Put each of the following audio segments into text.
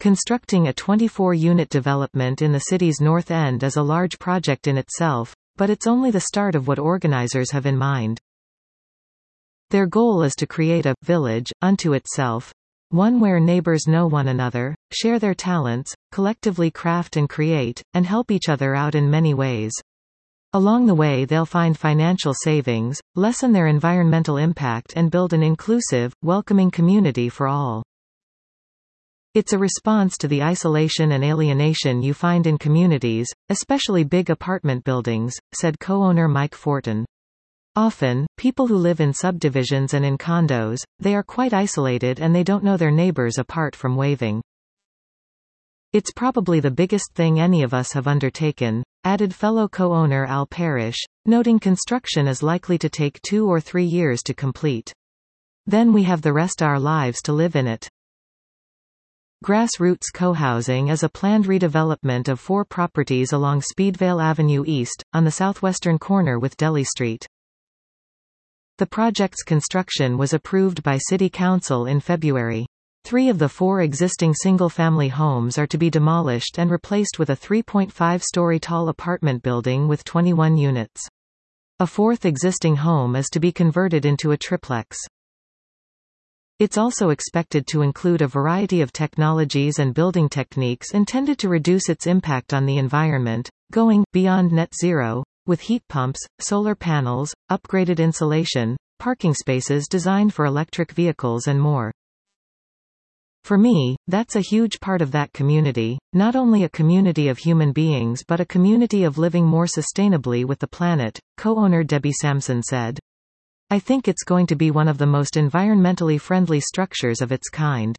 Constructing a 24-unit development in the city's North End is a large project in itself, but it's only the start of what organizers have in mind. Their goal is to create a village unto itself, one where neighbors know one another, share their talents, collectively craft and create, and help each other out in many ways. Along the way they'll find financial savings, lessen their environmental impact and build an inclusive, welcoming community for all. It's a response to the isolation and alienation you find in communities, especially big apartment buildings, said co-owner Mike Fortin. Often, people who live in subdivisions and in condos, they are quite isolated and they don't know their neighbors apart from waving. It's probably the biggest thing any of us have undertaken, added fellow co-owner Al Parrish, noting construction is likely to take 2 or 3 years to complete. Then we have the rest our lives to live in it. Grassroots Co-housing is a planned redevelopment of 4 properties along Speedvale Avenue East, on the southwestern corner with Delhi Street. The project's construction was approved by City Council in February. 3 of the 4 existing single-family homes are to be demolished and replaced with a 3.5-story tall apartment building with 21 units. A 4th existing home is to be converted into a triplex. It's also expected to include a variety of technologies and building techniques intended to reduce its impact on the environment, going beyond net zero, with heat pumps, solar panels, upgraded insulation, parking spaces designed for electric vehicles and more. For me, that's a huge part of that community, not only a community of human beings but a community of living more sustainably with the planet, co-owner Debbie Sampson said. I think it's going to be one of the most environmentally friendly structures of its kind.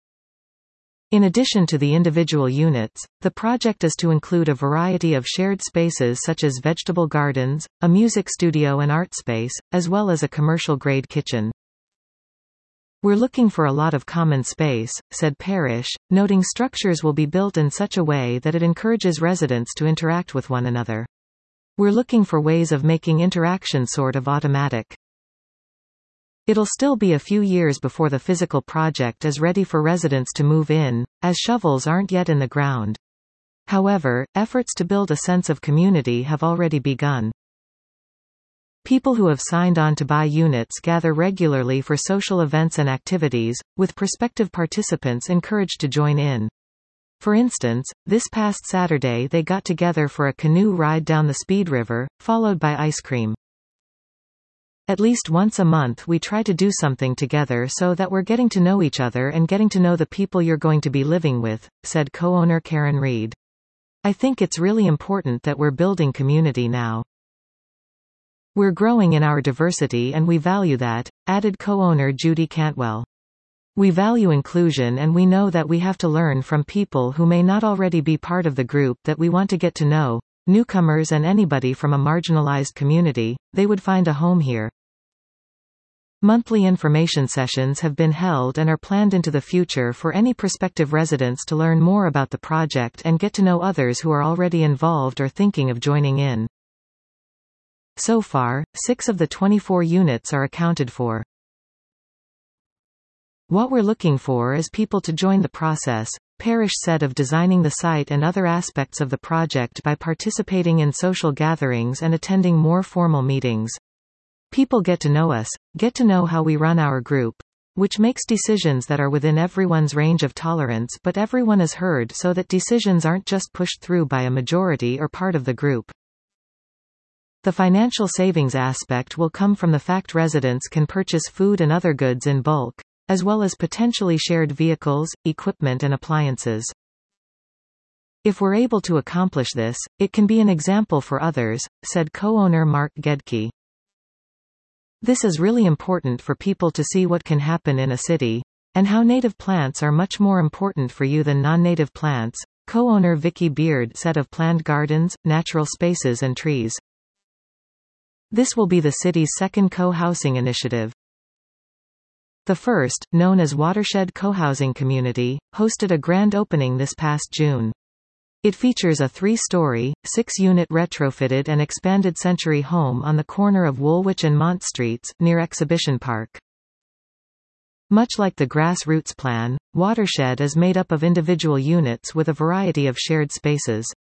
In addition to the individual units, the project is to include a variety of shared spaces such as vegetable gardens, a music studio and art space, as well as a commercial-grade kitchen. We're looking for a lot of common space, said Parrish, noting structures will be built in such a way that it encourages residents to interact with one another. We're looking for ways of making interaction sort of automatic. It'll still be a few years before the physical project is ready for residents to move in, as shovels aren't yet in the ground. However, efforts to build a sense of community have already begun. People who have signed on to buy units gather regularly for social events and activities, with prospective participants encouraged to join in. For instance, this past Saturday they got together for a canoe ride down the Speed River, followed by ice cream. At least once a month we try to do something together so that we're getting to know each other and getting to know the people you're going to be living with, said co-owner Karen Reed. I think it's really important that we're building community now. We're growing in our diversity and we value that, added co-owner Judy Cantwell. We value inclusion and we know that we have to learn from people who may not already be part of the group that we want to get to know, newcomers and anybody from a marginalized community, they would find a home here. Monthly information sessions have been held and are planned into the future for any prospective residents to learn more about the project and get to know others who are already involved or thinking of joining in. So far, 6 of the 24 units are accounted for. What we're looking for is people to join the process, Parrish said of designing the site and other aspects of the project by participating in social gatherings and attending more formal meetings. People get to know us, get to know how we run our group, which makes decisions that are within everyone's range of tolerance but everyone is heard so that decisions aren't just pushed through by a majority or part of the group. The financial savings aspect will come from the fact residents can purchase food and other goods in bulk, as well as potentially shared vehicles, equipment and appliances. If we're able to accomplish this, it can be an example for others, said co-owner Mark Gedke. This is really important for people to see what can happen in a city, and how native plants are much more important for you than non-native plants, co-owner Vicky Beard said of planned gardens, natural spaces and trees. This will be the city's second co-housing initiative. The first, known as Watershed Co-housing Community, hosted a grand opening this past June. It features a 3-story, 6-unit retrofitted and expanded Century home on the corner of Woolwich and Mont Streets, near Exhibition Park. Much like the grassroots plan, Watershed is made up of individual units with a variety of shared spaces.